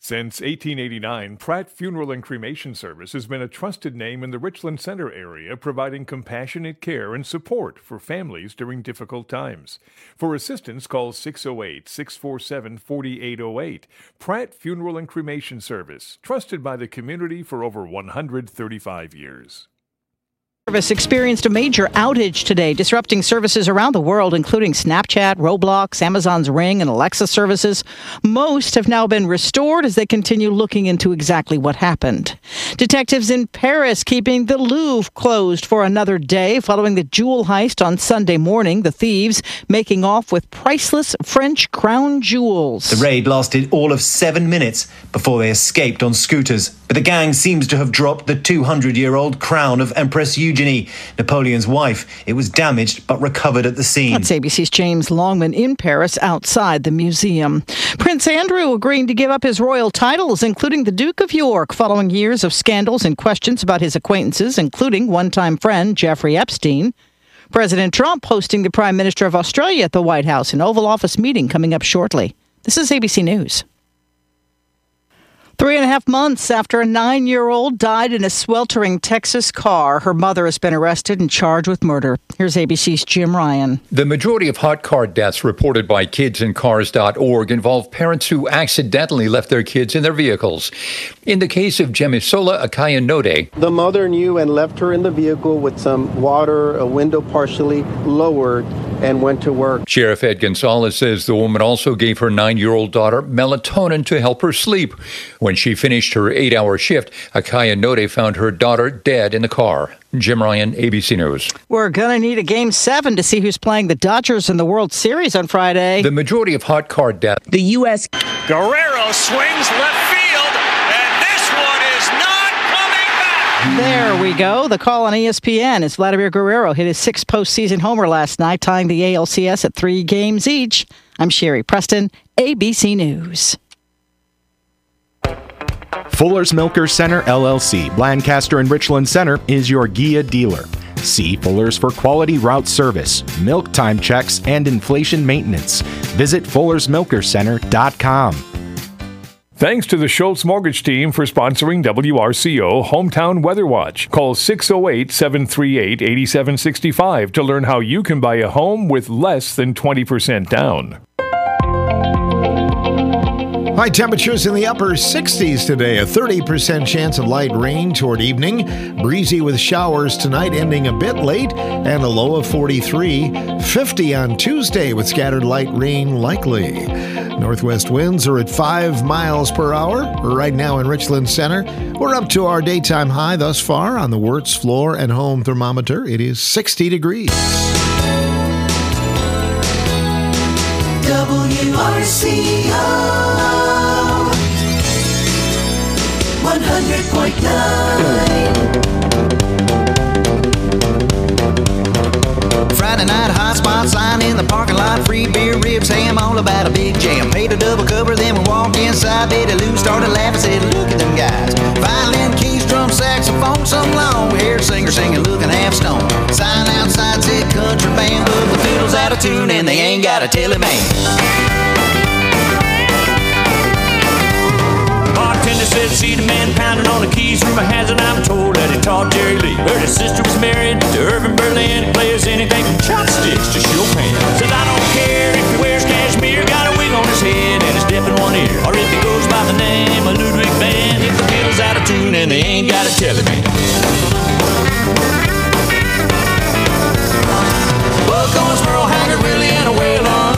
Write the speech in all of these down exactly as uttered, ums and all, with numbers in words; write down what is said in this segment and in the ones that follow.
Since eighteen eighty-nine, Pratt Funeral and Cremation Service has been a trusted name in the Richland Center area, providing compassionate care and support for families during difficult times. For assistance, call six oh eight, six four seven, four eight oh eight. Pratt Funeral and Cremation Service, trusted by the community for over one hundred thirty-five years. Service experienced a major outage today, disrupting services around the world, including Snapchat, Roblox, Amazon's Ring, and Alexa services. Most have now been restored as they continue looking into exactly what happened. Detectives in Paris keeping the Louvre closed for another day following the jewel heist on Sunday morning, the thieves making off with priceless French crown jewels. The raid lasted all of seven minutes before they escaped on scooters. But the gang seems to have dropped the two hundred year old crown of Empress Eugenie, Napoleon's wife. It was damaged but recovered at the scene. That's A B C's James Longman in Paris outside the museum. Prince Andrew agreeing to give up his royal titles, including the Duke of York, following years of scandals and questions about his acquaintances, including one-time friend Jeffrey Epstein. President Trump hosting the Prime Minister of Australia at the White House, an Oval Office meeting coming up shortly. This is A B C News. Three and a half months after a nine-year-old died in a sweltering Texas car, her mother has been arrested and charged with murder. Here's A B C's Jim Ryan. The majority of hot car deaths reported by kids in cars dot org involve parents who accidentally left their kids in their vehicles. In the case of Jemisola Akayanote, the mother knew and left her in the vehicle with some water, a window partially lowered, and went to work. Sheriff Ed Gonzalez says the woman also gave her nine-year-old daughter melatonin to help her sleep. When she finished her eight-hour shift, Akayanote found her daughter dead in the car. Jim Ryan, A B C News. We're going to need a Game seven to see who's playing the Dodgers in the World Series on Friday. The majority of hot car deaths. The U S Guerrero swings left field, and this one is not coming back. There we go. The call on E S P N is Vladimir Guerrero hit his sixth postseason homer last night, tying the A L C S at three games each. I'm Sherry Preston, A B C News. Fuller's Milkers Center, L L C, Lancaster and Richland Center is your G I A dealer. See Fuller's for quality route service, milk time checks, and inflation maintenance. Visit fullers milkers center dot com. Thanks to the Schultz Mortgage Team for sponsoring W R C O Hometown Weather Watch. Call six oh eight, seven three eight, eight seven six five to learn how you can buy a home with less than twenty percent down. High temperatures in the upper sixties today. A thirty percent chance of light rain toward evening. Breezy with showers tonight, ending a bit late, and a low of forty-three. fifty on Tuesday with scattered light rain likely. Northwest winds are at five miles per hour. Right now in Richland Center, we're up to our daytime high thus far on the Wirtz floor and home thermometer. It is sixty degrees. W R C O one hundred point nine. Friday night hot spot sign in the parking lot, free beer, ribs, ham, all about a big jam. Paid a double cover, then we walked inside. Betty Lou started laughing, said, "Look at them guys. Violin, keys, drum, saxophone, some long-haired singer singing, looking half stoned. Sign outside said country band, but the fiddle's out of tune and they ain't got a teleman." Bartender said, "See the man pounding on the keys from a hazard. I'm told that he taught Jerry Lee. Heard his sister was married to Irving Berlin. He plays anything from chopsticks to Chopin. Says, I don't care if he wears cashmere, got a wig on his head and he's deaf in one ear, or if he goes by the name of Ludwig van. If the fiddle's out of tune and they ain't got a teleman." Buck Owens, Merle Haggard, Willie, and a Waylon.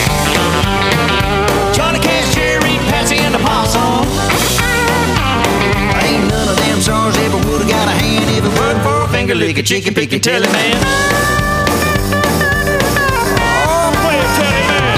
Johnny Cash, Jerry, Patsy, and the Possum. Ain't none of them stars ever would've got a hand if it weren't for a finger licking, chicken picking teleman. Oh, play a teleman.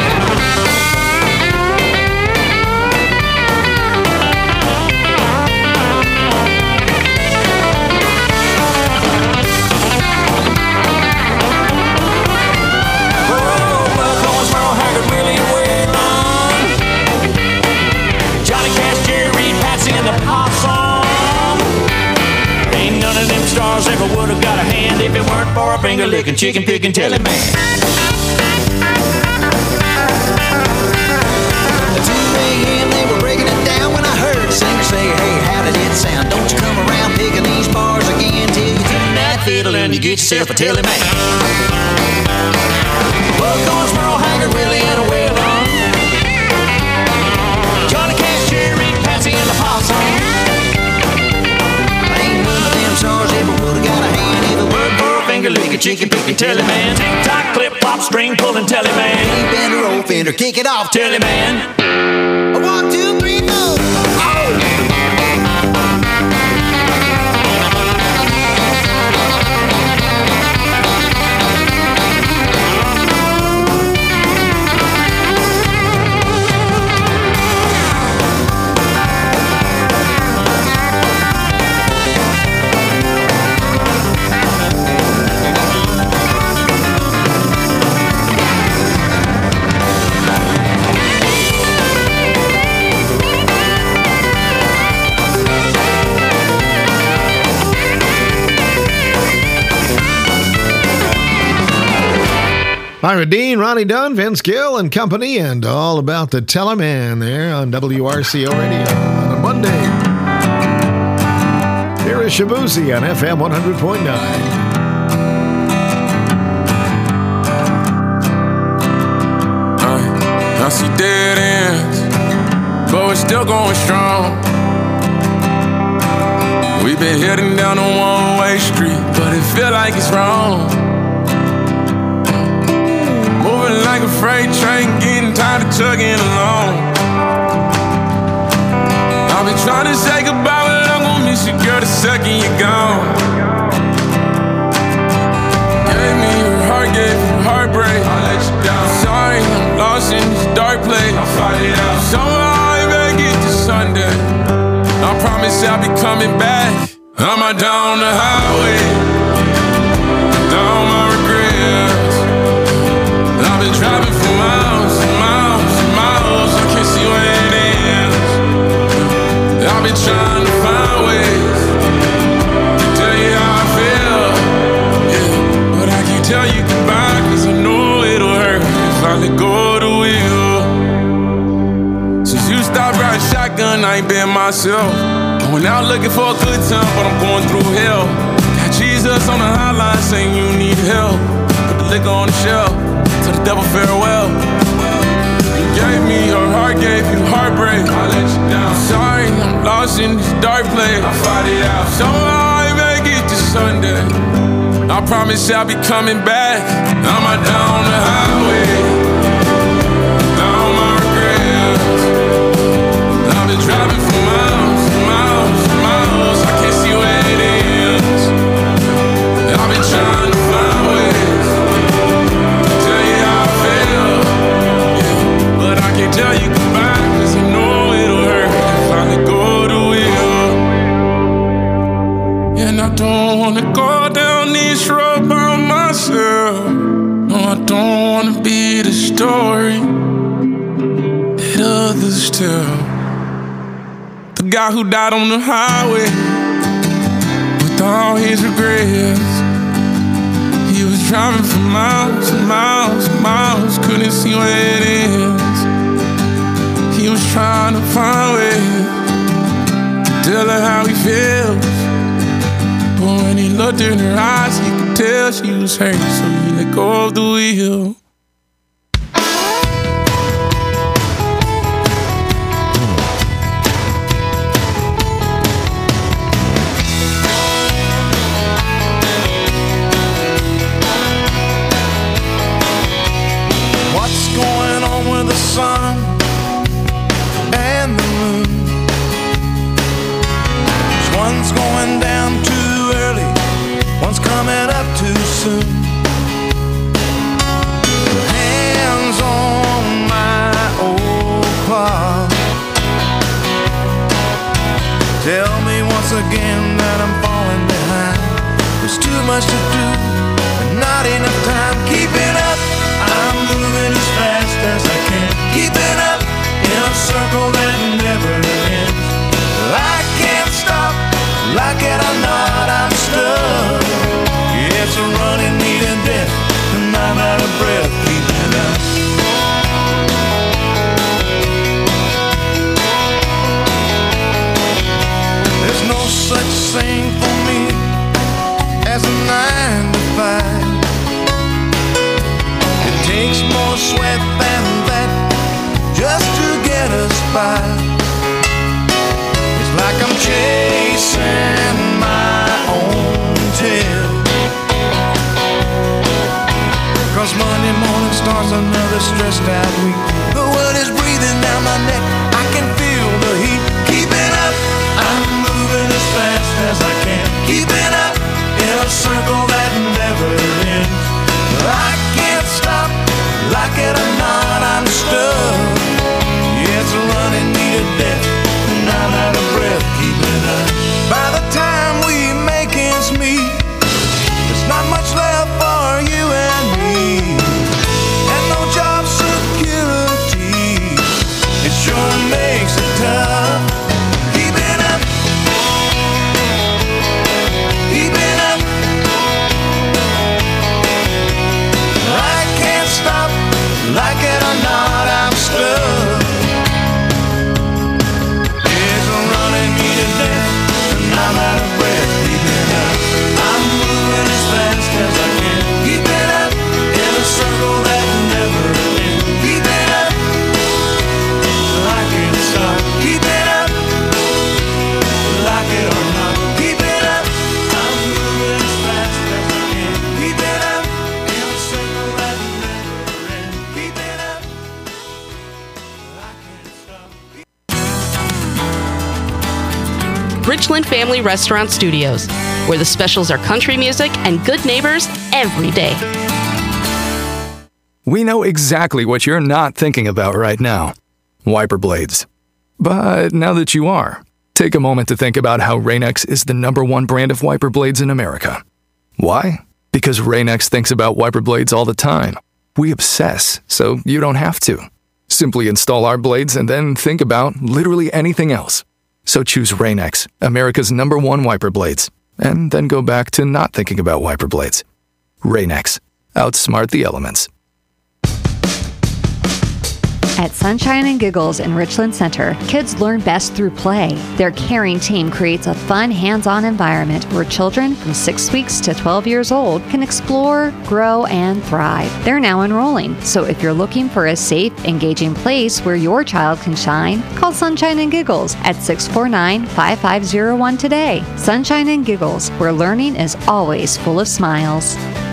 Oh, Buck Owens, Merle Haggard, Willie, and Waylon. Johnny Cash, Jerry, Patsy, and the Possum. Ain't none of them stars ever would have got a hand if it weren't for a finger licking, chicken picking teleman. At two a.m. they were breaking it down when I you get yourself a telly man. Buckhorns, Merle Haggard, Willie, and a Waylon. Johnny Cash, Jerry, Patsy, and the Possum. Ain't none of them stars ever would've got a hand if it weren't for a finger licking, chicken picking telly man. Tick tock, clip flop, string pulling telly man. Deep bender, old fender, kick it off telly man. One, two, three, four. Oh! Ira Dean, Ronnie Dunn, Vince Gill and company, and all about the Teleman there on W R C O Radio on a Monday. Here is Shabuzi on F M one hundred point nine. Uh, I see dead ends, but we're still going strong. We've been heading down a one-way street, but it feel like it's wrong. Moving like a freight train, getting tired of chugging along. I've been trying to say goodbye, but I'm gonna miss you, girl, the second you're gone. Gave me your heart, gave you heartbreak. I let you down. Sorry, I'm lost in this dark place. I'll fight it out. Somehow I make it to Sunday. I promise I'll be coming back. I'm out down the highway, down my regrets. I've been driving for miles and miles and miles. I can't see where it ends. I've been trying to find ways to tell you how I feel, yeah. But I can't tell you goodbye, cause I know it'll hurt if I let go of the wheel. Since you stopped riding shotgun, I ain't been myself. Going out looking for a good time, but I'm going through hell. Got Jesus on the hotline saying you need help. Put the liquor on the shelf, to the devil farewell. You gave me your heart, gave you heartbreak. I let you down. Sorry, I'm lost in this dark place. I'll fight it out. Somehow I make it to Sunday. I promise I'll be coming back. I'm out down the highway, down my regrets. I've been driving for miles and miles and miles. I can't see where it ends. I've been trying to find ways to tell you how I feel, yeah. But I can't tell you goodbye, cause I know it'll hurt if I let go of the wheel. And I don't wanna go down this road by myself. No, I don't wanna be the story that others tell. The guy who died on the highway with all his regrets. He was driving for miles and miles and miles, couldn't see where it ends. He was trying to find ways to tell her how he feels. But when he looked in her eyes, he could tell she was hurt, so he let go of the wheel. The sun and the moon. One's going down too early, one's coming up too soon. Hands on my old clock, tell me once again that I'm falling behind. There's too much to do and not enough time. Keeping up, I'm moving as fast as I can. Keeping up in a circle that never ends. I can't stop, like it or not, I'm stuck. It's a running me to death, and I'm out of breath. Keeping up. There's no such thing for me as a nine to another stressed out week. The wind is breathing down my neck, I can feel the heat. Keeping up, I'm moving as fast as I can. Keeping up in a circle that never ends. I can't stop, like it or not, I'm stuck. Yeah, it's running me to death, and I'm out of breath. Keeping up. By the time we make ends meet, there's not much left for you and me, and no job security. It sure makes it tough. Keeping up, keeping up. I can't stop, like it or not, I'm stuck. It's running me to death, and I'm out of breath. Keeping up, I'm moving as fast as I can. Keeping up in a circle that never ends. Keeping up, I can't stop. Keeping up, like it or not. Keeping up, I'm moving as fast as I can. Keeping up in a circle that never ends. Keeping up, I can't stop. Richland Family Restaurant Studios, where the specials are country music and good neighbors every day. We know exactly what you're not thinking about right now. Wiper blades. But now that you are, take a moment to think about how Rain-X is the number one brand of wiper blades in America. Why? Because Rain-X thinks about wiper blades all the time. We obsess, so you don't have to. Simply install our blades and then think about literally anything else. So choose Rain-X, America's number one wiper blades, and then go back to not thinking about wiper blades. Rain-X. Outsmart the elements. At Sunshine and Giggles in Richland Center, kids learn best through play. Their caring team creates a fun, hands-on environment where children from six weeks to twelve years old can explore, grow, and thrive. They're now enrolling, so if you're looking for a safe, engaging place where your child can shine, call Sunshine and Giggles at six four nine, five five zero one today. Sunshine and Giggles, where learning is always full of smiles.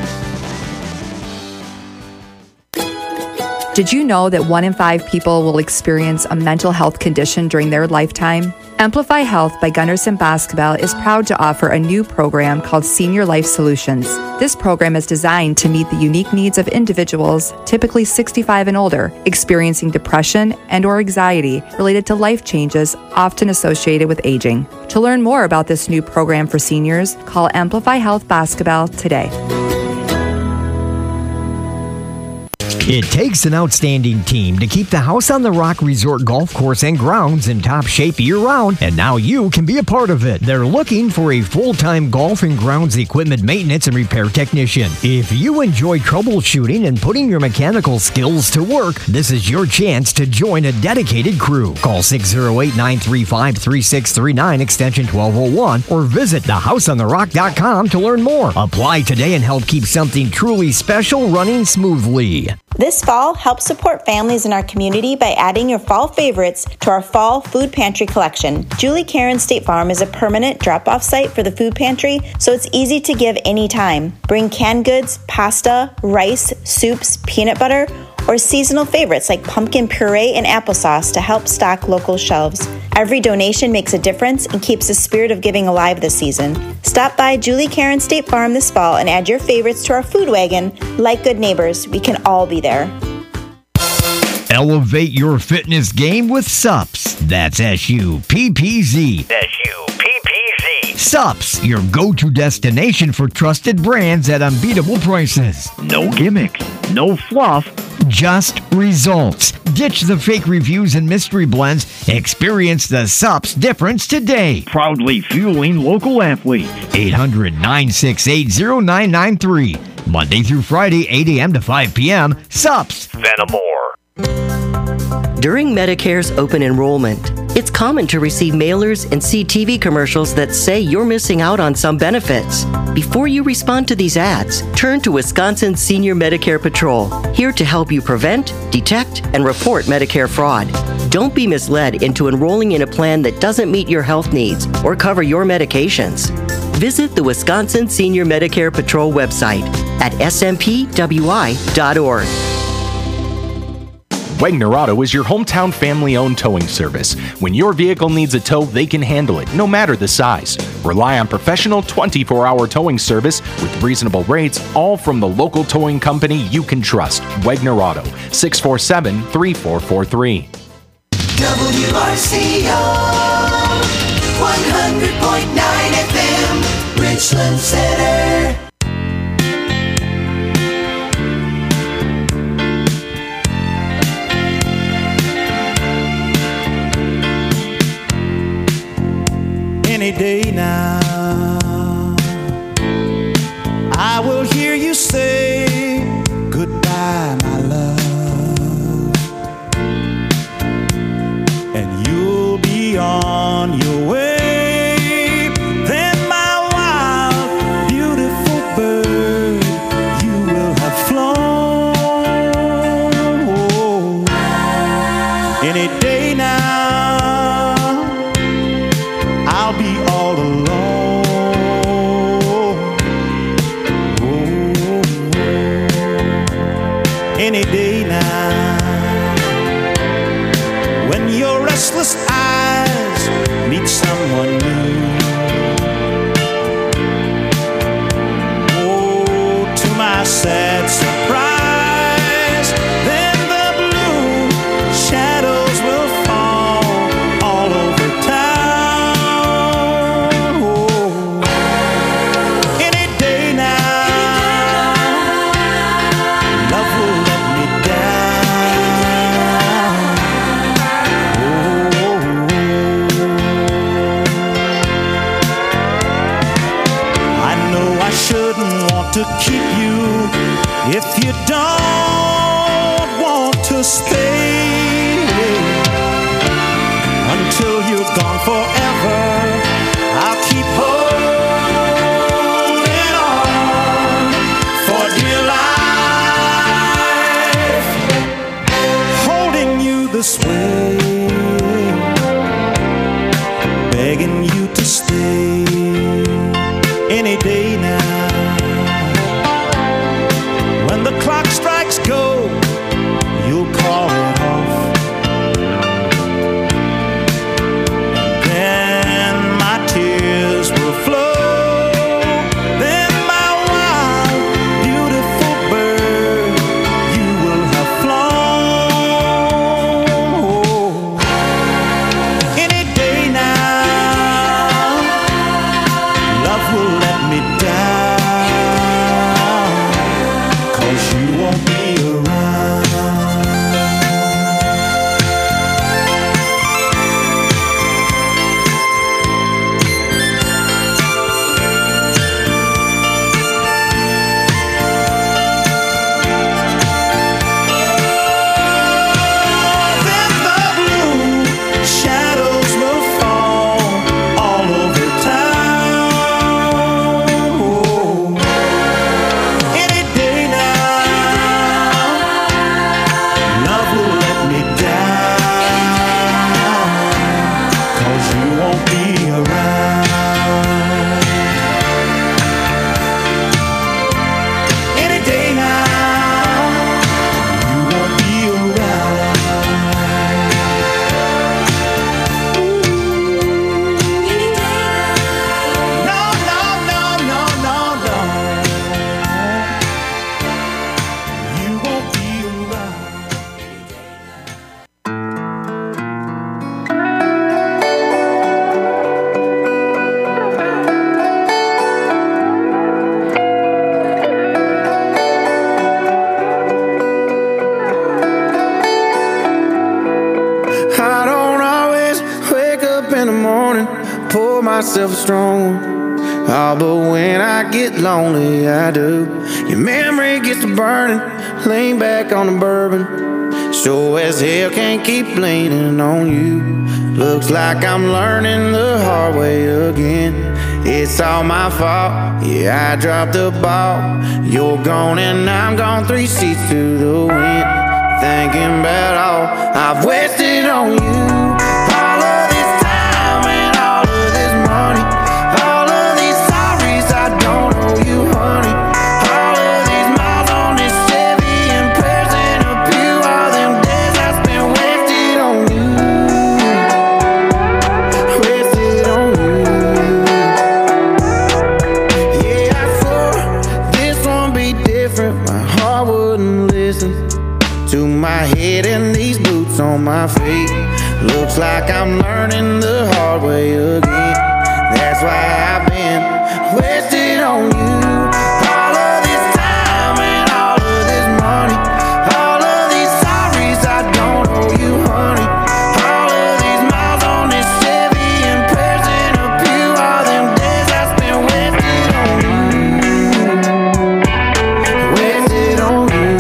Did you know that one in five people will experience a mental health condition during their lifetime? Amplify Health by Gunderson Basketball is proud to offer a new program called Senior Life Solutions. This program is designed to meet the unique needs of individuals, typically sixty-five and older, experiencing depression and or anxiety related to life changes often associated with aging. To learn more about this new program for seniors, call Amplify Health Basketball today. It takes an outstanding team to keep the House on the Rock Resort Golf Course and grounds in top shape year-round, and now you can be a part of it. They're looking for a full-time golf and grounds equipment maintenance and repair technician. If you enjoy troubleshooting and putting your mechanical skills to work, this is your chance to join a dedicated crew. Call six oh eight, nine three five, three six three nine, extension twelve oh one, or visit the house on the rock dot com to learn more. Apply today and help keep something truly special running smoothly. This fall, help support families in our community by adding your fall favorites to our fall food pantry collection. Julie Karen State Farm is a permanent drop-off site for the food pantry, so it's easy to give anytime. Bring canned goods, pasta, rice, soups, peanut butter, or seasonal favorites like pumpkin puree and applesauce to help stock local shelves. Every donation makes a difference and keeps the spirit of giving alive this season. Stop by Julie Karen State Farm this fall and add your favorites to our food wagon. Like good neighbors, we can all be there. Elevate your fitness game with S U P S. That's S U P P Z. S U P P Z. S U P S, your go-to destination for trusted brands at unbeatable prices. No gimmicks, no fluff, just results. Ditch the fake reviews and mystery blends. Experience the S U P S difference today. Proudly fueling local athletes. eight hundred, nine six eight, zero nine nine three. Monday through Friday, eight a.m. to five p.m. S U P S. Vanamore. During Medicare's open enrollment, it's common to receive mailers and see T V commercials that say you're missing out on some benefits. Before you respond to these ads, turn to Wisconsin Senior Medicare Patrol, here to help you prevent, detect, and report Medicare fraud. Don't be misled into enrolling in a plan that doesn't meet your health needs or cover your medications. Visit the Wisconsin Senior Medicare Patrol website at s m p w i dot org. Wegner Auto is your hometown family-owned towing service. When your vehicle needs a tow, they can handle it, no matter the size. Rely on professional twenty-four hour towing service with reasonable rates, all from the local towing company you can trust. Wegner Auto, six four seven, three four four three. W R C O, one hundred point nine F M, Richland Center. Any day now, I will hear you say goodbye, my love, and you'll be on your way. Then my wild, beautiful bird, you will have flown. Oh, any day now, I'll be all alone. Oh, any day now, when your restless eyes meet someone new. Oh, to my sad surprise, then the blue shadows will fall all over town. Any day now, love will let me down. Oh, I know I shouldn't want to keep you if you don't want to stay. Until you're gone forever, I'll keep holding on for dear life, holding you this way, begging you to stay any day now. When the clock strikes go, you'll call it off. Then my tears will flow. Then my wild, beautiful bird, you will have flown. Any day now, love will let me down, 'cause you won't be around. Then the blue shadows will fall all over town. Any day now, love will let me down, 'cause you won't be around. Any day now, you won't be around. No, no, no, no, no, no. You won't be around. I don't always wake up in the morning, pour myself a strong one. Oh, but when I get lonely, I do. Your memory gets to burning, lean back on the bourbon. Sure as hell can't keep leaning on you. Looks like I'm learning the hard way again. It's all my fault, yeah, I dropped the ball. You're gone and I'm gone, three seats to the wind. Thinking about all I've wasted on you. All of this time and all of this money. All of these sorries I don't owe you, honey. All of these miles on this Chevy and prayers in a pew. All them days I looks like I'm learning the hard way again. That's why I've been wasted on you. All of this time and all of this money, all of these sorries I don't owe you, honey. All of these miles on this Chevy and prayers in a pew, all them days I spent wasted on you, wasted on you.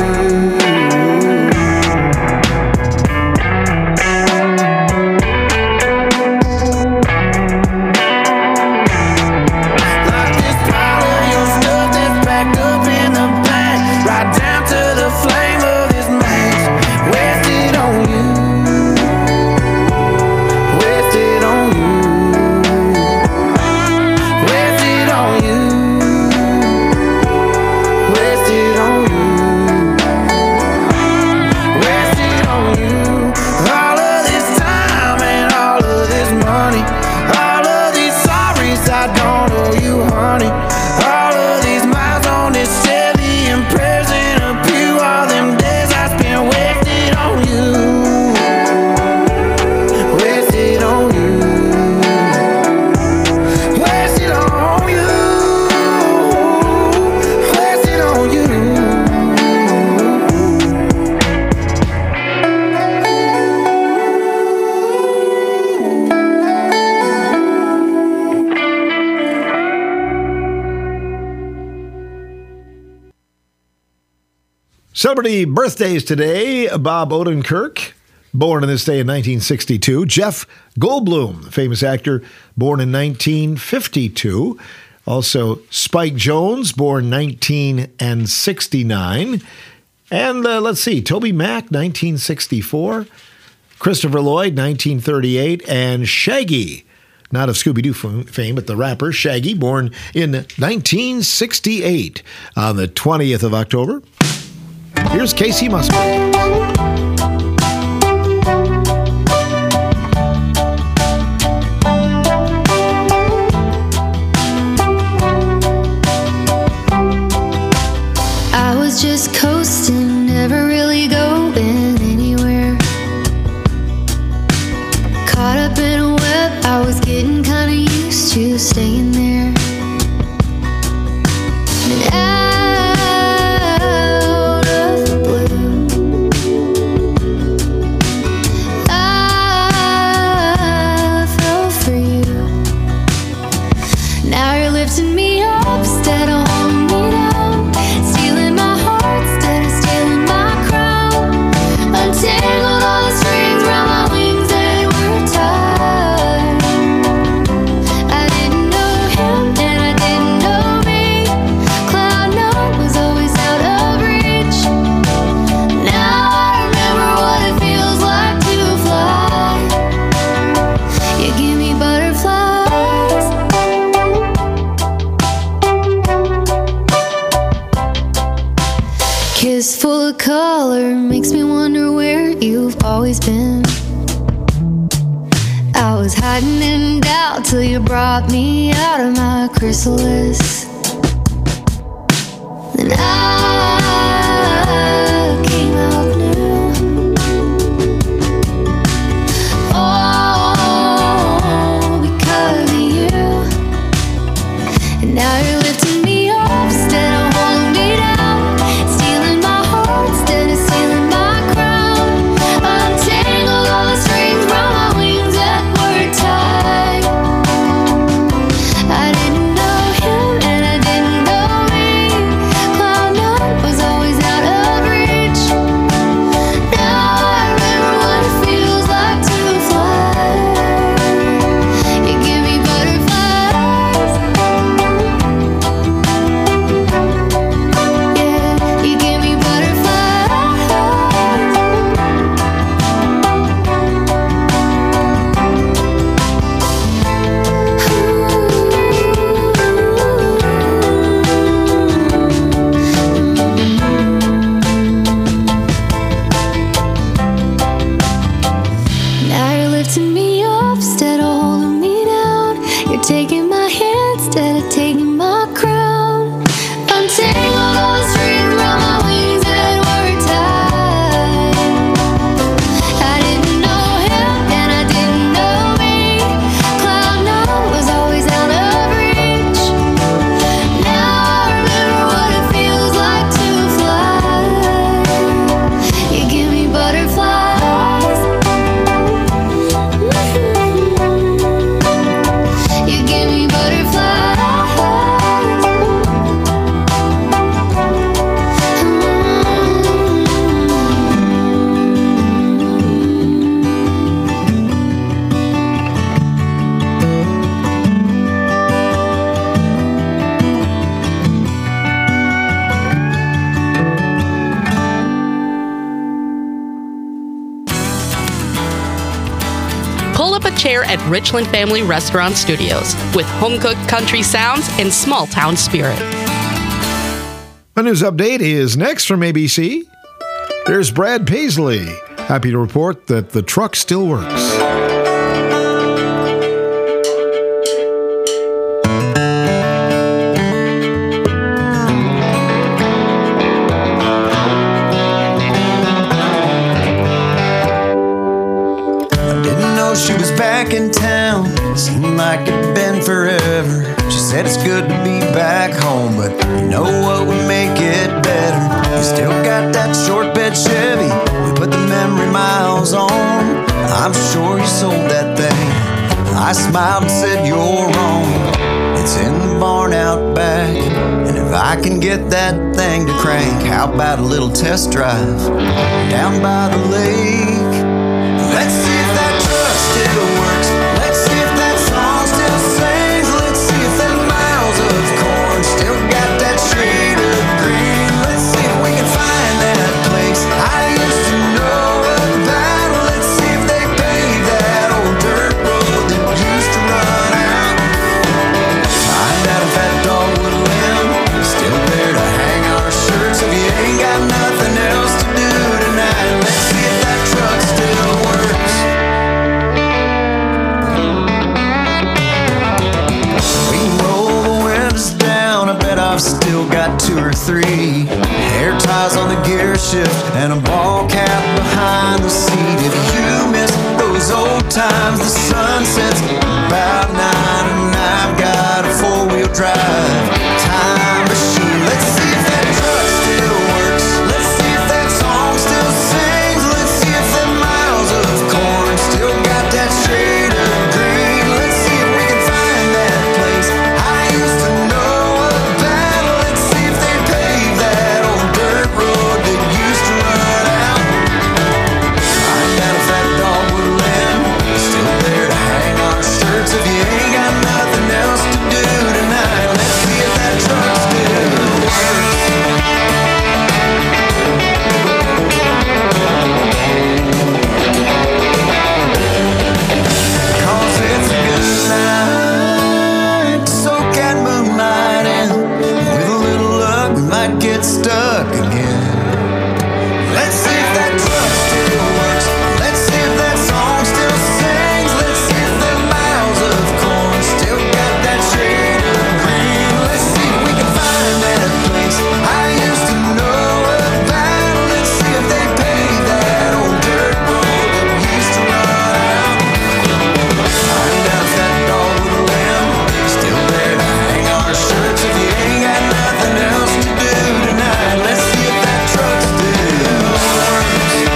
Celebrity birthdays today. Bob Odenkirk, born on this day in nineteen sixty-two. Jeff Goldblum, the famous actor, born in nineteen fifty-two. Also, Spike Jonze, born nineteen sixty-nine. And uh, let's see, Toby Mac, nineteen sixty-four. Christopher Lloyd, nineteen thirty-eight. And Shaggy, not of Scooby-Doo fame, but the rapper Shaggy, born in nineteen sixty-eight. On the twentieth of October, here's Casey Musgrave. I was just coasting, never really going anywhere. Caught up in a web, I was getting kinda used to staying there. And out of the blue, I fell for you. Now you're lifting me up instead of holding me down, stealing my heart instead of stealing my crown. Untangled all the strings round my wings that were tied. I didn't know him and I didn't know me. Cloud nine was always out of reach. Now I remember what it feels like to fly. You give me butterflies. Kiss full of color makes me wonder where you've always been. I was hiding in doubt till you brought me out of my chrysalis. Then I came out new. Oh, because of you. And now you're lifting me up instead of holding me down, stealing my heart instead of stealing my crown. Untangled all the strings round my wings that were tied. I didn't know him and I didn't know me. Cloud nine was care at Richland Family Restaurant Studios with home-cooked country sounds and small-town spirit. A news update is next from A B C. There's Brad Paisley. Happy to report that the truck still works. She was back in town, seemed like it'd been forever. She said it's good to be back home, but you know what would make it better? You still got that short bed Chevy we put the memory miles on. I'm sure you sold that thing. I smiled and said you're wrong. It's in the barn out back, and if I can get that thing to crank, how about a little test drive down by the lake? Let's see if that truck still works. Let's see if that song still sings. Let's see if that miles of corn still got that shade of green. Let's see if we can find that place I used to know about. Let's see if they paved that old dirt road that used to run out. Find out if that dogwood limb is still there to hang our shirts. If you ain't got nothing else to do tonight, let's see if that truck still works. We can roll the windows down, I bet I've still got two or three hair ties on the gear shift and a ball cap behind the seat. If you miss those old times, the sun sets about nine and I've got a four-wheel drive time machine. Let's see if that truck still works. Let's see if that song still sings. Let's see if that miles of corn still got that shade of green. Let's see if we can find that place I used to know about. Let's see if they paved that old dirt road that used to run out. Find out if that dogwood limb is still there to hang our shirts. If you ain't got nothing else to do tonight, let's see if that truck still works. Cause it's a good night to soak at moonlight, and with a little luck we might get stuck again. Let's see if that truck still works. Let's see if that song still sings. Let's see if that miles of corn still got that shade of green. Let's see if we can find that place I used to know about. Let's see if they paved that old dirt road that used to run out. Find out if that dogwood limb is still there to hang our shirts. If you ain't got nothing else to do tonight, let's see if that truck still works.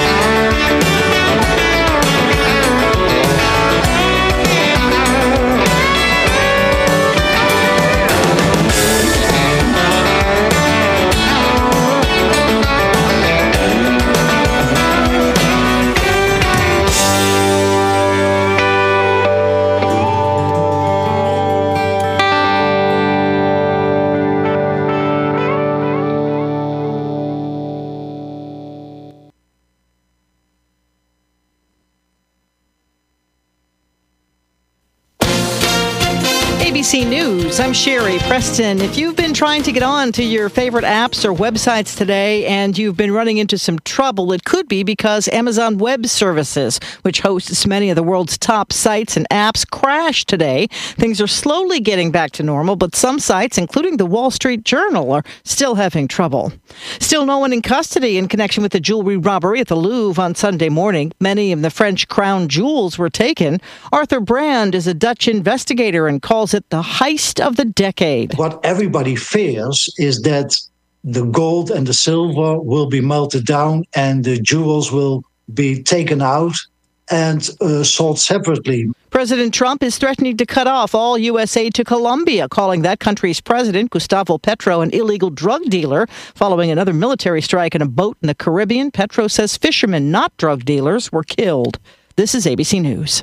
A B C News, I'm Sherry Preston. If you've been trying to get on to your favorite apps or websites today and you've been running into some trouble, it could be because Amazon Web Services, which hosts many of the world's top sites and apps, crashed today. Things are slowly getting back to normal, but some sites, including the Wall Street Journal, are still having trouble. Still no one in custody in connection with the jewelry robbery at the Louvre on Sunday morning. Many of the French crown jewels were taken. Arthur Brand is a Dutch investigator and calls it the heist of the decade. What everybody fears is that the gold and the silver will be melted down and the jewels will be taken out and uh, sold separately. President Trump is threatening to cut off all U S aid to Colombia, calling that country's president, Gustavo Petro, an illegal drug dealer. Following another military strike on a boat in the Caribbean, Petro says fishermen, not drug dealers, were killed. This is A B C News.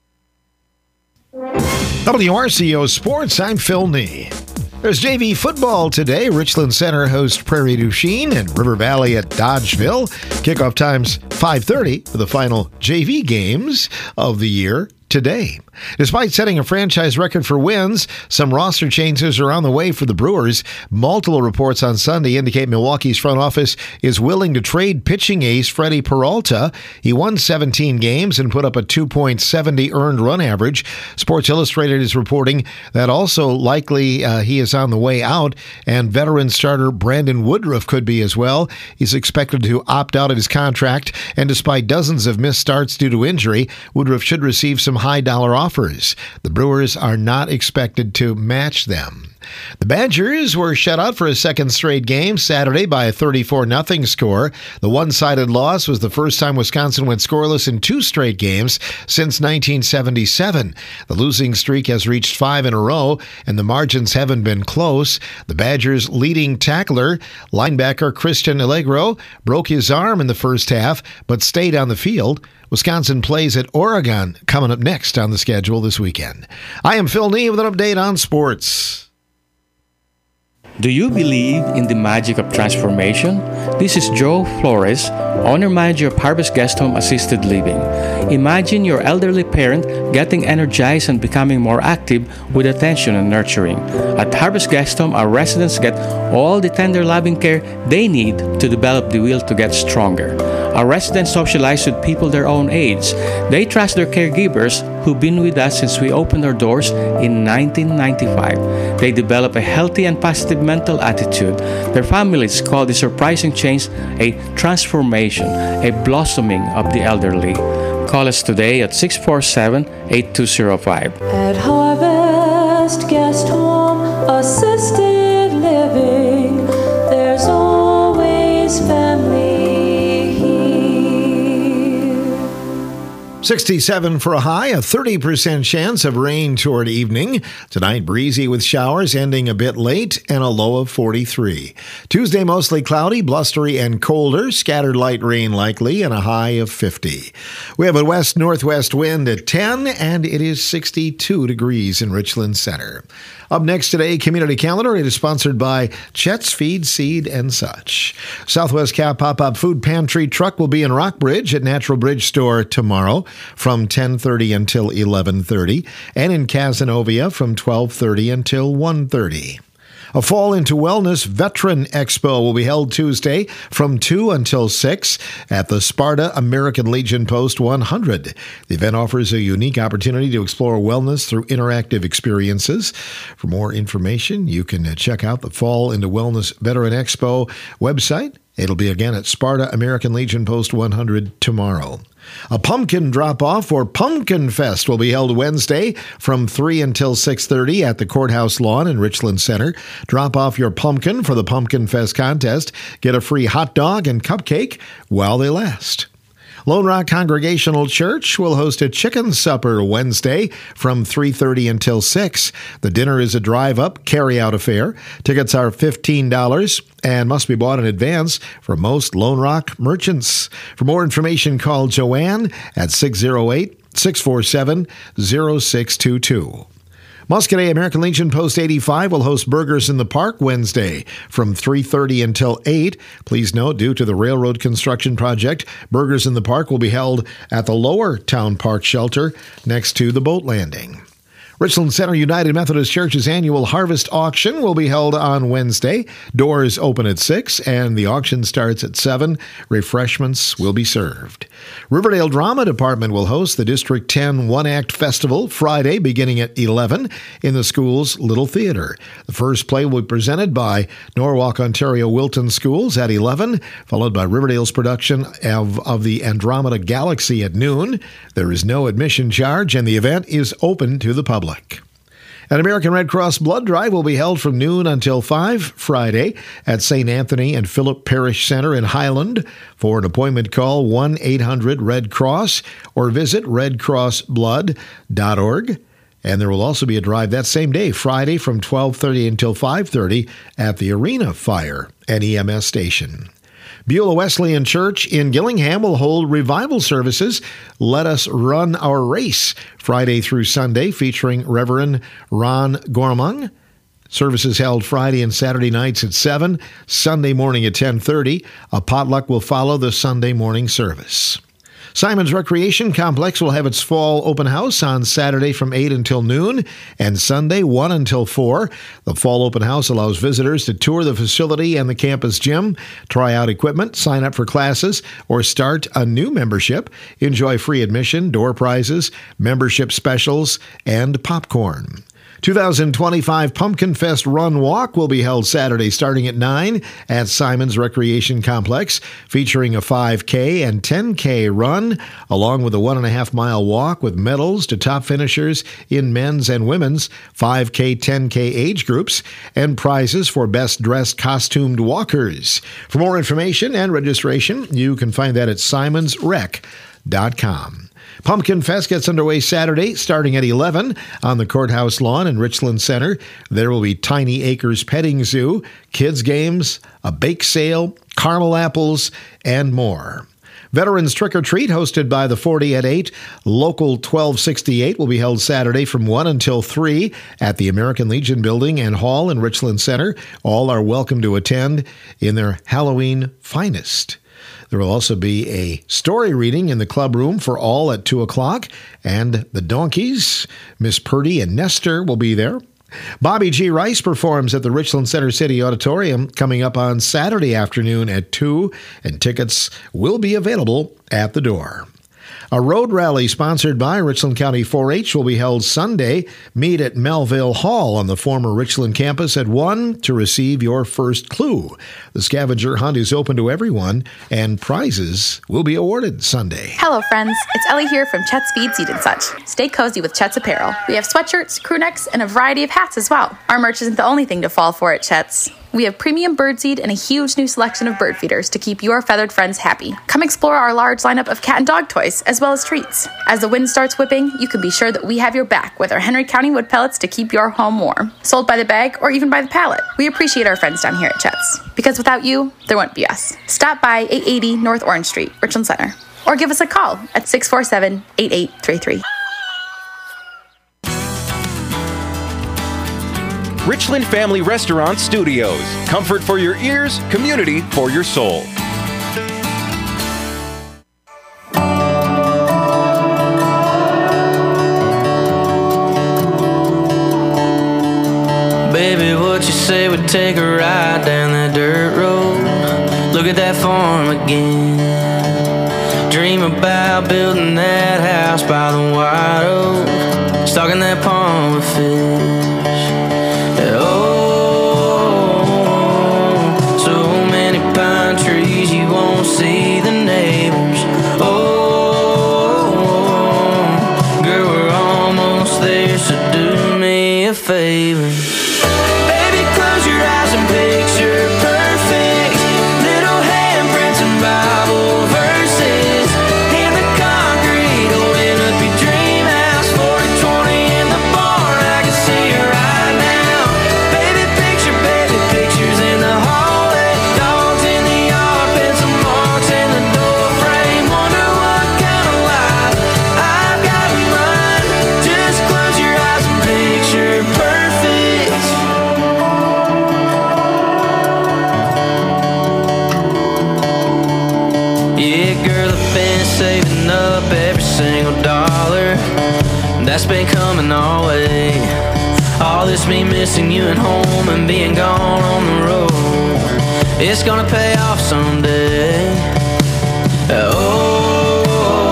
W R C O Sports, I'm Phil Nee. There's J V football today. Richland Center hosts Prairie du Chien and River Valley at Dodgeville. Kickoff times five thirty for the final J V games of the year. today. Despite setting a franchise record for wins, some roster changes are on the way for the Brewers. Multiple reports on Sunday indicate Milwaukee's front office is willing to trade pitching ace Freddie Peralta. He won seventeen games and put up a two point seven oh earned run average. Sports Illustrated is reporting that also likely uh, he is on the way out, and veteran starter Brandon Woodruff could be as well. He's expected to opt out of his contract, and despite dozens of missed starts due to injury, Woodruff should receive some high-dollar offers. The Brewers are not expected to match them. The Badgers were shut out for a second straight game Saturday by a thirty-four nothing score. The one-sided loss was the first time Wisconsin went scoreless in two straight games since nineteen seventy-seven. The losing streak has reached five in a row, and the margins haven't been close. The Badgers' leading tackler, linebacker Christian Allegro, broke his arm in the first half, but stayed on the field. Wisconsin plays at Oregon coming up next on the schedule this weekend. I am Phil Nee with an update on sports. Do you believe in the magic of transformation? This is Joe Flores, owner-manager of Harvest Guest Home Assisted Living. Imagine your elderly parent getting energized and becoming more active with attention and nurturing. At Harvest Guest Home, our residents get all the tender loving care they need to develop the will to get stronger. Our residents socialize with people their own age. They trust their caregivers who've been with us since we opened our doors in nineteen ninety-five. They develop a healthy and positive mental attitude. Their families call the surprising change a transformation, a blossoming of the elderly. Call us today at six four seven, eight two zero five. At Harvest Guest Home Assisted Living, there's always family. sixty-seven for a high, a thirty percent chance of rain toward evening. Tonight, breezy with showers ending a bit late and a low of forty-three. Tuesday, mostly cloudy, blustery, and colder. Scattered light rain likely and a high of fifty. We have a west-northwest wind at ten, and it is sixty-two degrees in Richland Center. Up next today, Community Calendar. It is sponsored by Chet's Feed, Seed, and such. Southwest Cap Pop-Up Food Pantry truck will be in Rockbridge at Natural Bridge Store tomorrow from ten thirty until eleven thirty, and in Cazenovia from twelve thirty until one thirty. A Fall into Wellness Veteran Expo will be held Tuesday from two until six at the Sparta American Legion Post one hundred. The event offers a unique opportunity to explore wellness through interactive experiences. For more information, you can check out the Fall into Wellness Veteran Expo website. It'll be again at Sparta American Legion Post one hundred tomorrow. A pumpkin drop-off or Pumpkin Fest will be held Wednesday from three until six thirty at the Courthouse Lawn in Richland Center. Drop off your pumpkin for the Pumpkin Fest contest. Get a free hot dog and cupcake while they last. Lone Rock Congregational Church will host a chicken supper Wednesday from three thirty until six. The dinner is a drive-up, carry-out affair. Tickets are fifteen dollars and must be bought in advance for most Lone Rock merchants. For more information, call Joanne at six oh eight, six four seven, oh six two two. Muscadet American Legion Post eighty-five will host Burgers in the Park Wednesday from three thirty until eight. Please note, due to the railroad construction project, Burgers in the Park will be held at the Lower Town Park Shelter next to the boat landing. Richland Center United Methodist Church's annual harvest auction will be held on Wednesday. Doors open at six and the auction starts at seven. Refreshments will be served. Riverdale Drama Department will host the District ten One-Act Festival Friday beginning at eleven in the school's Little Theater. The first play will be presented by Norwalk, Ontario Wilton Schools at eleven, followed by Riverdale's production of, of the Andromeda Galaxy at noon. There is no admission charge and the event is open to the public. An American Red Cross blood drive will be held from noon until five Friday at Saint Anthony and Philip Parish Center in Highland. For an appointment, call one eight hundred red cross or visit red cross blood dot org. And there will also be a drive that same day, Friday, from twelve thirty until five thirty at the Arena Fire and E M S station. Beulah Wesleyan Church in Gillingham will hold revival services, Let Us Run Our Race, Friday through Sunday, featuring Reverend Ron Gormang. Services held Friday and Saturday nights at seven, Sunday morning at ten thirty. A potluck will follow the Sunday morning service. Simons Recreation Complex will have its fall open house on Saturday from eight until noon and Sunday one until four. The fall open house allows visitors to tour the facility and the campus gym, try out equipment, sign up for classes, or start a new membership. Enjoy free admission, door prizes, membership specials, and popcorn. two thousand twenty-five Pumpkin Fest Run Walk will be held Saturday starting at nine at Simons Recreation Complex, featuring a five K and ten K run, along with a one and a half mile walk with medals to top finishers in men's and women's five K, ten K age groups, and prizes for best dressed costumed walkers. For more information and registration, you can find that at simons rec dot com. Pumpkin Fest gets underway Saturday, starting at eleven on the courthouse lawn in Richland Center. There will be Tiny Acres Petting Zoo, kids' games, a bake sale, caramel apples, and more. Veterans Trick or Treat, hosted by the forty at eight, Local twelve sixty-eight, will be held Saturday from one until three at the American Legion Building and Hall in Richland Center. All are welcome to attend in their Halloween finest. There will also be a story reading in the club room for all at two o'clock, and the Donkeys, Miss Purdy and Nestor, will be there. Bobby G. Rice performs at the Richland Center City Auditorium coming up on Saturday afternoon at two, and tickets will be available at the door. A road rally sponsored by Richland County four H will be held Sunday. Meet at Melville Hall on the former Richland campus at one to receive your first clue. The scavenger hunt is open to everyone, and prizes will be awarded Sunday. Hello, friends. It's Ellie here from Chet's Feed, Seed and Such. Stay cozy with Chet's apparel. We have sweatshirts, crew necks, and a variety of hats as well. Our merch isn't the only thing to fall for at Chet's. We have premium birdseed and a huge new selection of bird feeders to keep your feathered friends happy. Come explore our large lineup of cat and dog toys, as well as treats. As the wind starts whipping, you can be sure that we have your back with our Henry County wood pellets to keep your home warm. Sold by the bag or even by the pallet. We appreciate our friends down here at Chet's, because without you, there wouldn't be us. Stop by eight eighty North Orange Street, Richland Center, or give us a call at six four seven, eight eight three three. Richland Family Restaurant Studios. Comfort for your ears, community for your soul. Baby, what you say we take a ride down that dirt road? Look at that farm again. Dream about building that house by the white oak, stocking that pond with fish. See the neighbors. Oh, girl, we're almost there, so do me a favor. Baby, close your eyes and picture perfect. Little handprints and Bible verses. And the concrete holding up your dream house. forty twenty in the barn, I can see it right now. Baby, picture, baby, pictures in the hallway. Dogs in the yard, pencil marks in the door frame. Wonder what kind of life I've got in mind. Just close your eyes and picture perfect. Yeah, girl, I've been saving up every single dollar that's been coming our way. All this me missing you at home and being gone on the road, it's gonna pay off someday. Oh,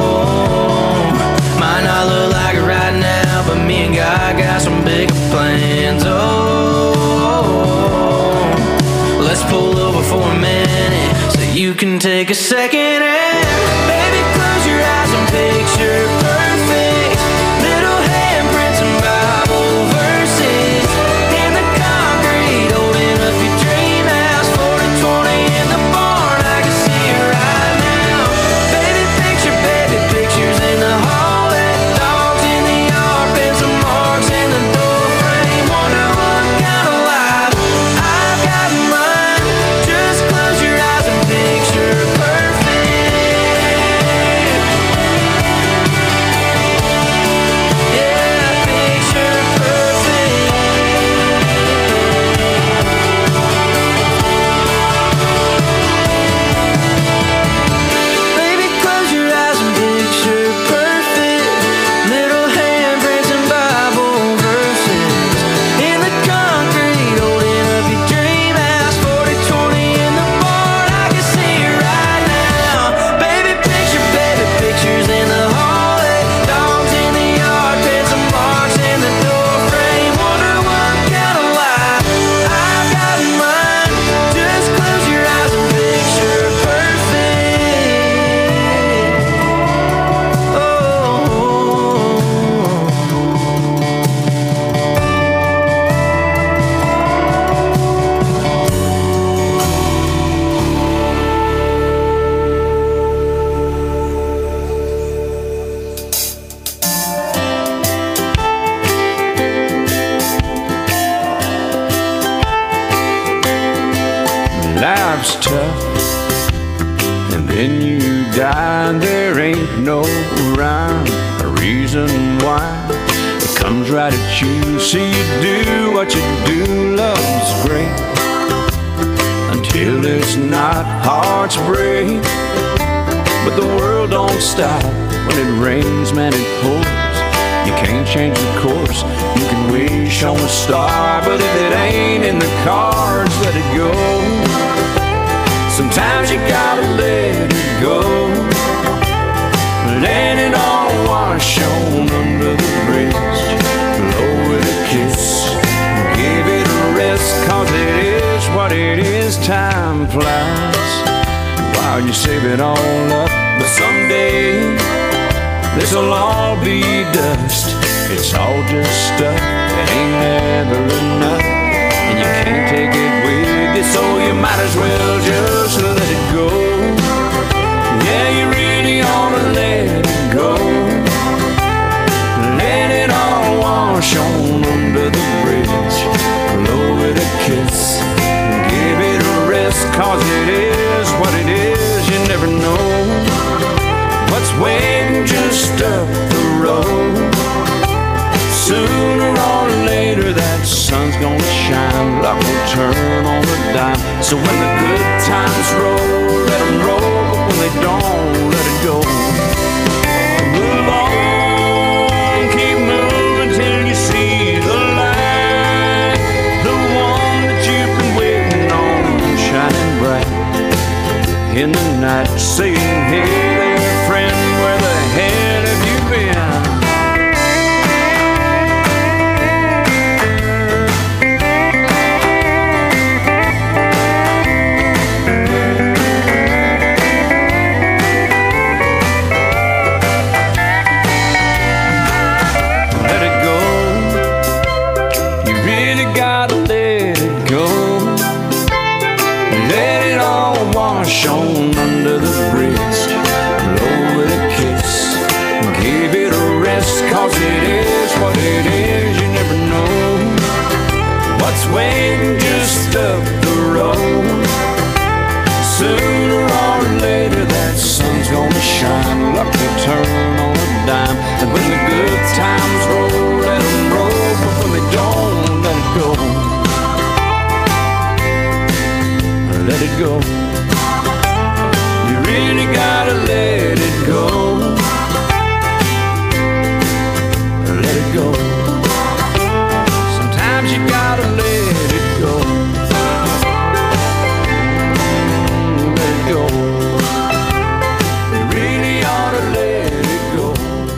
might not look like it right now, but me and God got some bigger plans. Oh, let's pull over for a minute so you can take a second and baby, close your eyes and picture perfect. Little handprints and Bible verses. And the concrete holding up your dream house. forty twenty in the barn, I can see it right now. Baby, picture, baby, pictures in the hallway. Dogs in the yard, pencil marks in the door frame. Wonder what kind of life I've got in mind. Just close your eyes and picture perfect. life's tough, and then you die, and there ain't no rhyme or reason why. It comes right at you, so you do what you do. Love's great until it's not. Hearts break, but the world don't stop. When it rains, man, it pours. You can't change the course. You can wish on a star, but if it ain't in the cards, let it go. Sometimes you gotta let it go. Let it all wash on under the bridge. Blow it a kiss, give it a rest, cause it is what it is. Time flies while you save it all up, but someday this'll all be dust. It's all just stuff that ain't never enough, and you can't take it with you, so you might as well just let it go. Yeah, you really ought to let it go. Let it all wash on under the bridge. Blow it a kiss, give it a rest, cause it is what it is. You never know what's waiting just up the road. Sooner or later that sun's gonna shine, luck will turn on the dime. So when the good times roll, let them roll, but when they don't, let it go. Move on, keep moving till you see the light, the one that you've been waiting on, shining bright in the night, saying, hey there friend, where the hell have you been? Let it go. You really gotta let it go. Let it all wash on under the bridge. Blow it a kiss, give it a rest, cause it is what it is. You never know what's waiting just up the road. Sooner or later that sun's gonna shine, luck will turn on a dime. And when the good times roll, let them roll, but when they don't, let it go. Let it go. You really gotta let it go. Let it go. Sometimes you gotta let it go. Let it go. You really ought to let it go.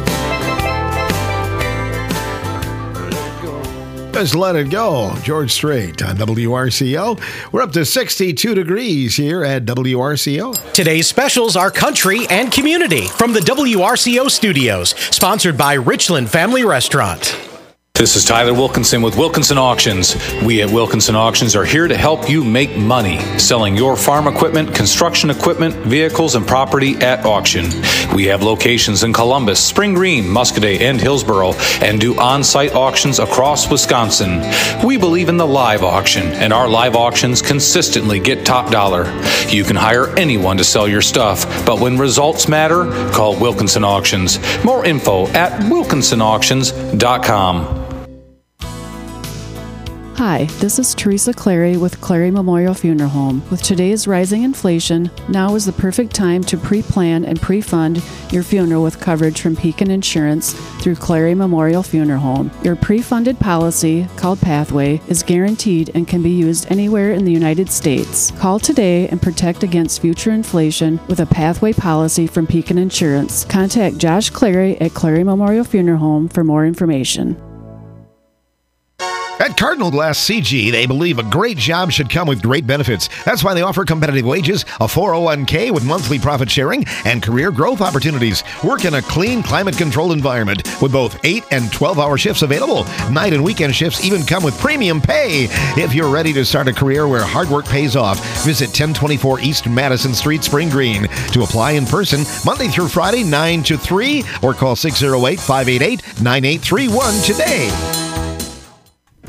Just let it go. George Strait on W R C O. We're up to sixty-two degrees here at W R C O. Today's specials are country and community from the W R C O studios, sponsored by Richland Family Restaurant. This is Tyler Wilkinson with Wilkinson Auctions. We at Wilkinson Auctions are here to help you make money selling your farm equipment, construction equipment, vehicles, and property at auction. We have locations in Columbus, Spring Green, Muscoda, and Hillsboro, and do on-site auctions across Wisconsin. We believe in the live auction, and our live auctions consistently get top dollar. You can hire anyone to sell your stuff, but when results matter, call Wilkinson Auctions. More info at wilkinson auctions dot com. Hi, this is Teresa Clary with Clary Memorial Funeral Home. With today's rising inflation, now is the perfect time to pre-plan and pre-fund your funeral with coverage from Pekin Insurance through Clary Memorial Funeral Home. Your pre-funded policy, called Pathway, is guaranteed and can be used anywhere in the United States. Call today and protect against future inflation with a Pathway policy from Pekin Insurance. Contact Josh Clary at Clary Memorial Funeral Home for more information. At Cardinal Glass C G, they believe a great job should come with great benefits. That's why they offer competitive wages, a four oh one k with monthly profit sharing, and career growth opportunities. Work in a clean, climate-controlled environment with both eight and twelve-hour shifts available. Night and weekend shifts even come with premium pay. If you're ready to start a career where hard work pays off, visit ten twenty-four East Madison Street, Spring Green. To apply in person, Monday through Friday, nine to three, or call six oh eight, five eight eight, nine eight three one today.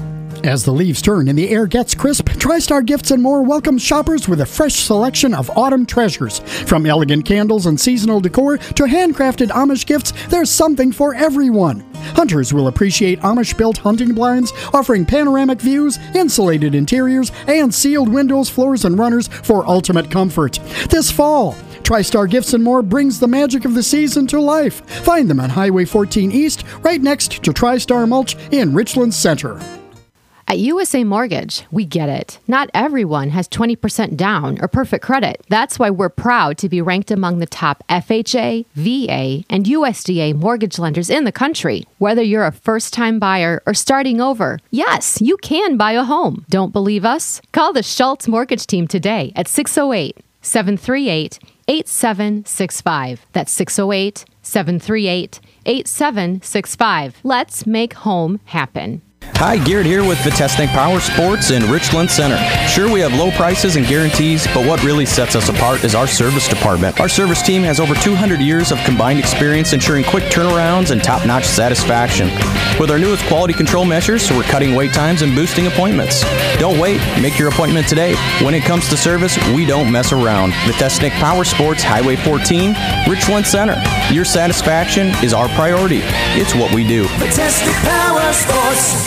As the leaves turn and the air gets crisp, TriStar Gifts and More welcomes shoppers with a fresh selection of autumn treasures. From elegant candles and seasonal decor to handcrafted Amish gifts, there's something for everyone. Hunters will appreciate Amish-built hunting blinds, offering panoramic views, insulated interiors, and sealed windows, floors, and runners for ultimate comfort. This fall, TriStar Gifts and More brings the magic of the season to life. Find them on Highway fourteen East, right next to TriStar Mulch in Richland Center. At U S A Mortgage, we get it. Not everyone has twenty percent down or perfect credit. That's why we're proud to be ranked among the top F H A, V A, and U S D A mortgage lenders in the country. Whether you're a first-time buyer or starting over, yes, you can buy a home. Don't believe us? Call the Schultz Mortgage Team today at six oh eight, seven three eight, eight seven six five. That's six oh eight, seven three eight, eight seven six five. Let's make home happen. Hi, Garrett here with Vitesnik Power Sports in Richland Center. Sure, we have low prices and guarantees, but what really sets us apart is our service department. Our service team has over two hundred years of combined experience ensuring quick turnarounds and top-notch satisfaction. With our newest quality control measures, we're cutting wait times and boosting appointments. Don't wait, make your appointment today. When it comes to service, we don't mess around. Vitesnik Power Sports, Highway fourteen, Richland Center. Your satisfaction is our priority. It's what we do. Vitesnik Power Sports.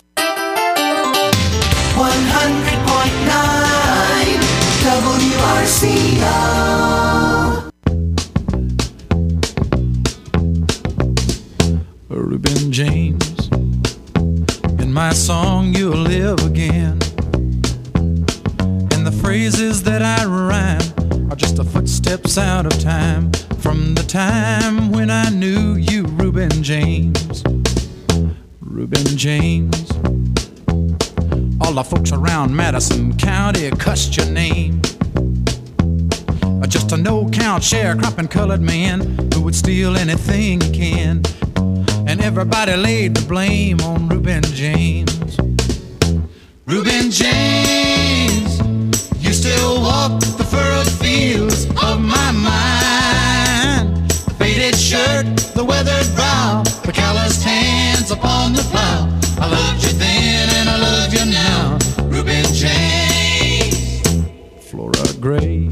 one hundred point nine W R C O. Reuben James, in my song you'll live again. And the phrases that I rhyme are just the footsteps out of time, from the time when I knew you, Reuben James. Reuben James. All the folks around Madison County cussed your name. Just a no-count sharecropping colored man who would steal anything he can. And everybody laid the blame on Reuben James. Reuben James, you still walk the furrowed fields of my mind. The faded shirt, the weathered brow, the calloused hands upon the plow. I loved you then and I love you now, Reuben James. Flora Gray,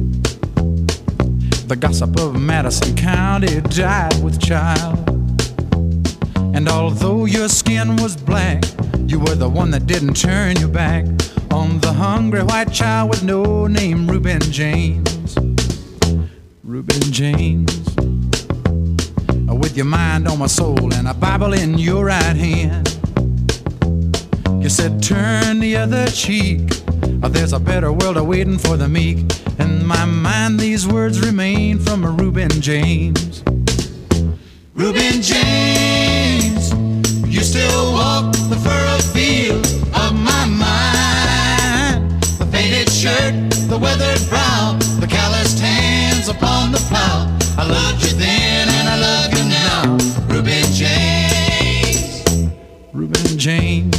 the gossip of Madison County died with child. And although your skin was black, you were the one that didn't turn your back on the hungry white child with no name, Reuben James. Reuben James, with your mind on my soul and a Bible in your right hand. You said, turn the other cheek, there's a better world awaiting for the meek. In my mind these words remain from a Reuben James. Reuben James, you still walk the furrowed fields of my mind. The faded shirt, the weathered brow, the calloused hands upon the plow. I loved you then and I love you now, Reuben James. Reuben James.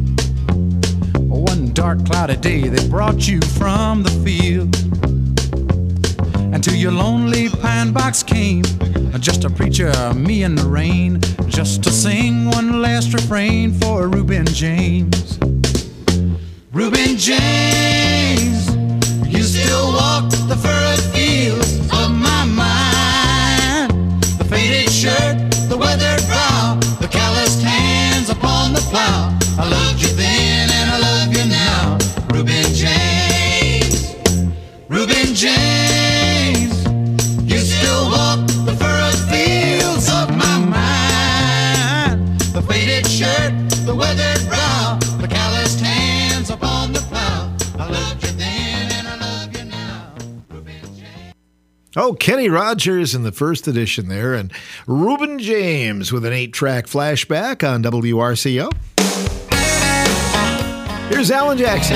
One dark cloudy day they brought you from the field, and to your lonely pine box came just a preacher, me in the rain, just to sing one last refrain for Reuben James. Reuben James, you still walk the furrowed fields of my mind. The faded shirt, the weathered brow, the calloused hands upon the plow. I loved you then and I love you now, Reuben James. Reuben James, you still walk the furrowed fields of my mind. The faded shirt, the weathered brow, the calloused hands upon the plow. I loved you then and I love you now, Reuben James. Oh, Kenny Rogers in the first edition there, and Reuben James with an eight-track flashback on W R C O. Here's Alan Jackson.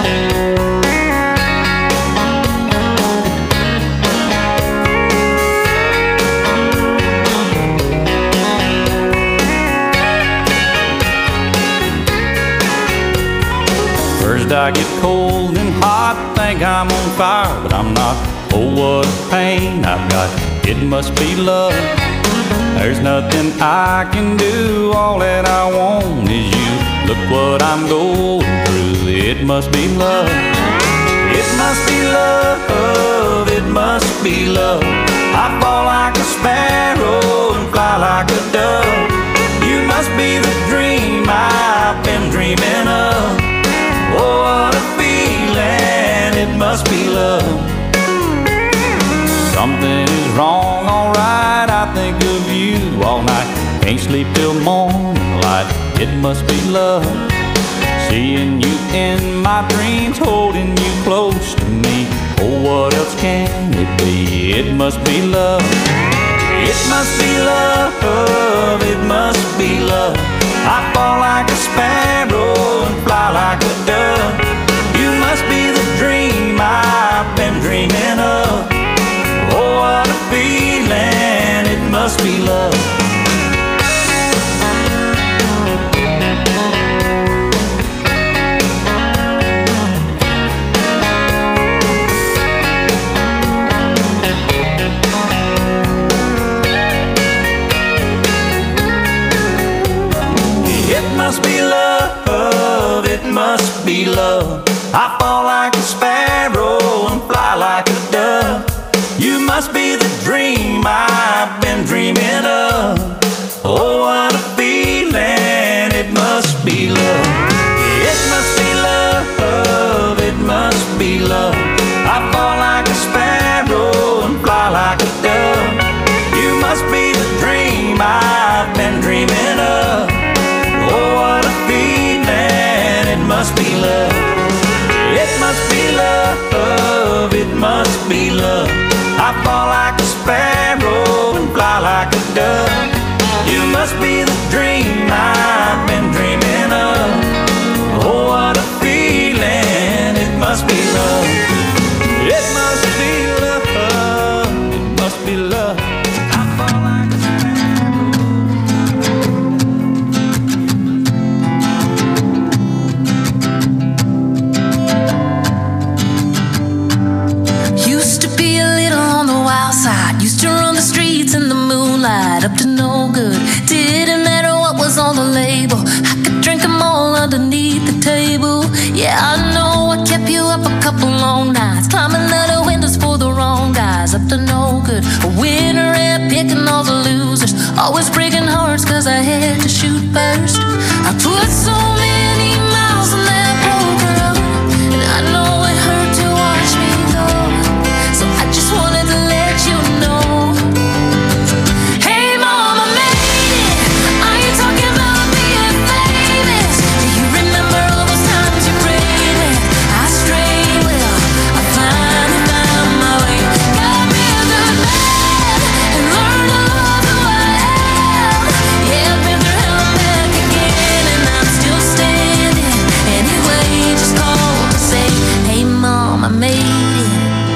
First I get cold and hot, think I'm on fire, but I'm not. Oh, what a pain I've got, it must be love. There's nothing I can do, all that I want is you. Look what I'm going through. It must be love. It must be love. It must be love. I fall like a sparrow and fly like a dove. You must be the dream I've been dreaming of. Oh, what a feeling. It must be love. Something is wrong, alright. I think of you all night. Can't sleep till morning light. It must be love. Seeing you in my dreams, holding you close to me. Oh, what else can it be? It must be love. It must be love. It must be love. I fall like a sparrow and fly like a dove. You must be the dream I've been dreaming of. Oh, what a feeling. It must be love. It must be love, it must be love. I fall like a sparrow and fly like a dove. You must be the dream I've been dreaming of. Oh, what a feeling, it must be love. It must be love, it must be love. I fall like a sparrow and fly like a dove. You must be the dream I've been dreaming of. Oh, what a feeling, it must be love. It must be love, it must be love. I fall like a sparrow and fly like a dove. You must be the dream I've been dreaming of. Oh, what a feeling, it must be love. It must be love, it must be love. I fall like a Used to be a little on the wild side. Used to run the streets in the moonlight. Up to no good. Didn't matter what was on the label. I could drink them all underneath the table. Yeah, I know I kept you up a couple long nights. Climbing out of windows for the wrong guys. Up to no good. A winner and picking all the losers. Always breaking hearts cause I had to shoot first. I put so many miles on that broken road. And I know it hurt to watch me go. So I just wanted to let you know. Hey mom, I made it. Are you talking about being famous? Do you remember all those times you prayed with? I strayed well. I finally found my way. Got me a good man and learned to love who I am. Yeah, I've been through hell and back again, and I'm still standing. Anyway, just call to say, hey mom, I made it.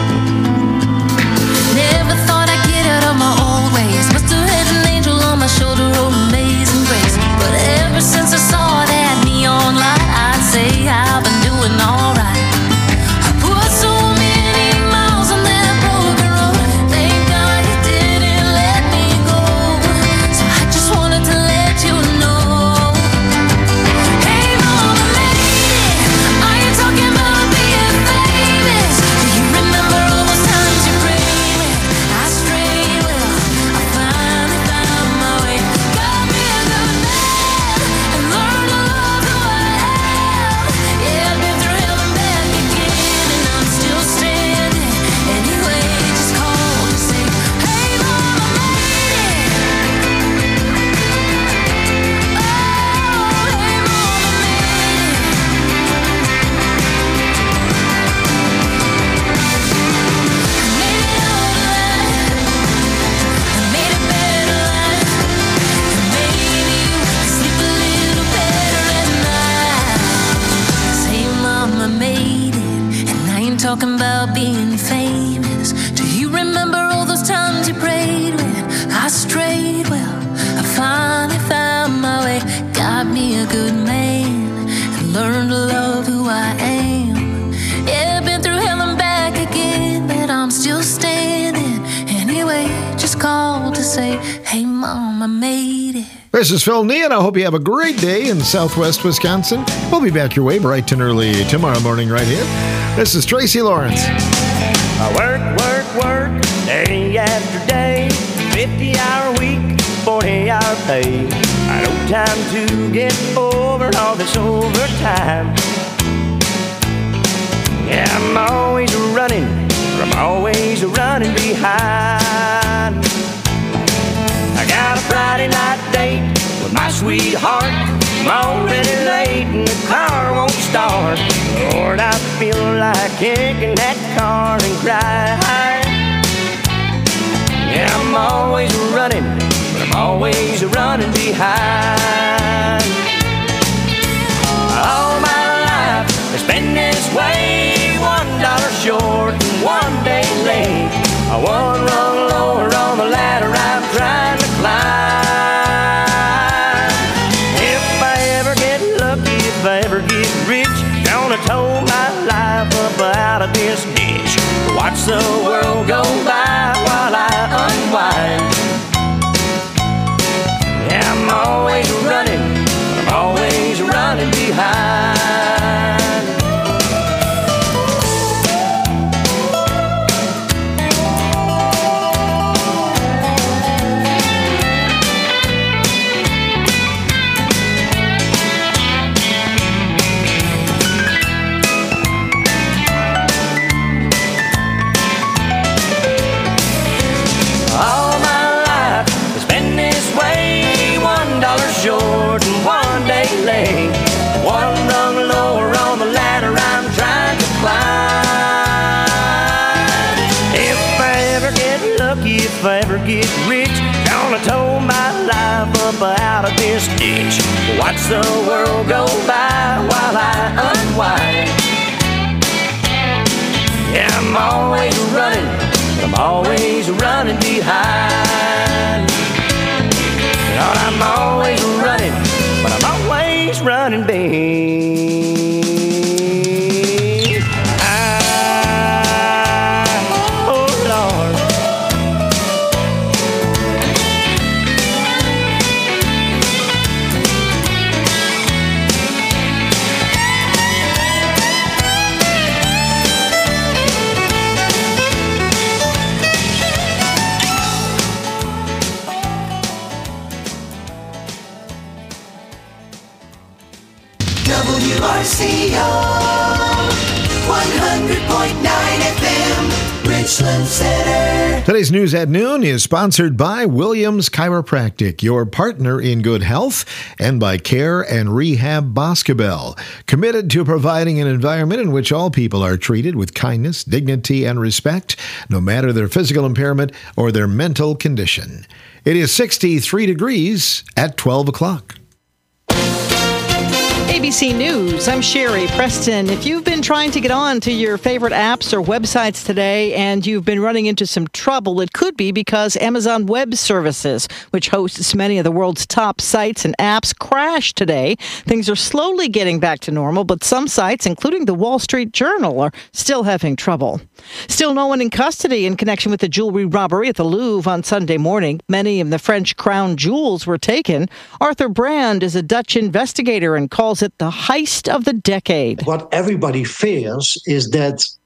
Never thought I'd get out of my old ways. Must have had an angel on my shoulder, oh amazing grace. But ever since I saw that neon light, I'd say I've been doing alright. I put so many miles on that broken road. Thank God you didn't let me go. So I just wanted to let you know. Hey mom, I made it. Are you talking about being famous? Do you remember all those times you prayed with? I strayed well. I finally found my way. Got me a good man and learned to love who I am. Yeah, I've been through hell and back again, and I'm still standing. Anyway, just call to say, hey mom, I made it. Oh, hey mom, I made it. Made a better life. Maybe sleep a little better at night. Say, mom, I made it, and I ain't talking about being famous. Do you remember all those times you prayed when I strayed? Well, I finally found my way. Got me a good man and learned to love who I am. Yeah, been through hell and back again, but I'm still standing. Anyway, just called to say, hey mom, I made it. This is Phil Neal. I hope you have a great day in southwest Wisconsin. We'll be back your way bright and early tomorrow morning right here. This is Tracy Lawrence. I work, work, work, day after day, fifty-hour week, forty-hour pay. I no time to get over all this overtime. Yeah, I'm always running, I'm always running behind. I got a Friday night date with my sweetheart. I'm already late and the car won't start. Lord, I feel like kicking that car and cry. Yeah, I'm always running, but I'm always running behind. All my life has been this way, one dollar short and one day late. One rung lower on the ladder I'm trying to climb. If I ever get lucky, if I ever get rich, gonna tow my life up out of this ditch. Watch the world go by while I unwind. Yeah, I'm always running, I'm always running behind. Short and one day late, one rung lower on the ladder I'm trying to climb. If I ever get lucky, if I ever get rich, gonna tow my life up out of this ditch. Watch the world go by while I unwind. Yeah, I'm always running, I'm always running behind. Lord, I'm always running, but I'm always running behind. Oh, Lord. W R C O one hundred point nine F M, Richland Center. Today's news at noon is sponsored by Williams Chiropractic, your partner in good health, and by Care and Rehab Boscobel, committed to providing an environment in which all people are treated with kindness, dignity, and respect, no matter their physical impairment or their mental condition. It is sixty-three degrees at twelve o'clock. A B C News, I'm Sherry Preston. If you've been trying to get on to your favorite apps or websites today and you've been running into some trouble, it could be because Amazon Web Services, which hosts many of the world's top sites and apps, crashed today. Things are slowly getting back to normal, but some sites, including the Wall Street Journal, are still having trouble. Still no one in custody in connection with the jewelry robbery at the Louvre on Sunday morning. Many of the French crown jewels were taken. Arthur Brand is a Dutch investigator and calls it the heist of the decade. What everybody fears is that